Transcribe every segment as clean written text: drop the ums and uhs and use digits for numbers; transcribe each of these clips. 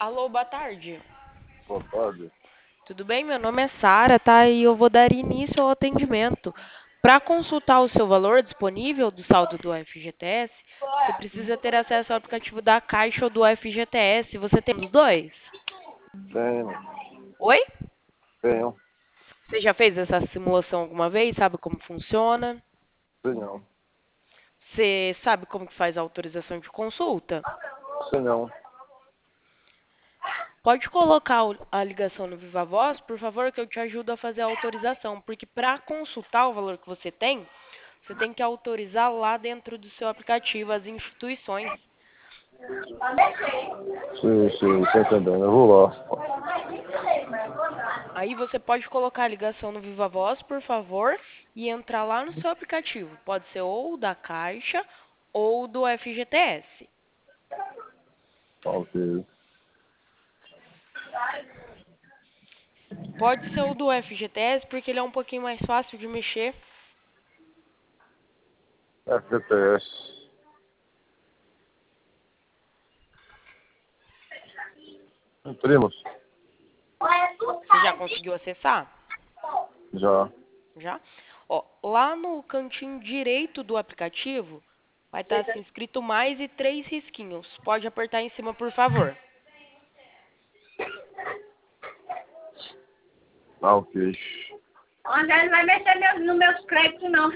Alô, boa tarde. Boa tarde. Tudo bem? Meu nome é Sara, tá? E eu vou dar início ao atendimento. Para consultar o seu valor disponível do saldo do FGTS, você precisa ter acesso ao aplicativo da Caixa ou do FGTS. Você tem os dois? Tenho, Oi? tenho, Você já fez essa simulação alguma vez? Sabe como funciona? tenho, Você sabe como que faz a autorização de consulta? tenho. Pode colocar a ligação no Viva Voz, por favor, que eu te ajudo a fazer a autorização. Porque para consultar o valor que você tem que autorizar lá dentro do seu aplicativo as instituições. Sim, tô entendendo. Eu vou lá. Aí você pode colocar a ligação no Viva Voz, por favor, e entrar lá no seu aplicativo. Pode ser ou da Caixa ou do FGTS. Ok. Pode ser o do FGTS porque ele é um pouquinho mais fácil de mexer. FGTS. Primos? Você já conseguiu acessar? Já. Já? Ó, lá no cantinho direito do aplicativo vai estar assim escrito mais e três risquinhos. Pode apertar em cima, por favor. Ah, ok. André não vai mexer nos meus créditos, não.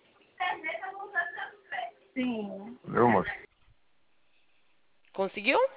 Sim. Viu, mas? Conseguiu?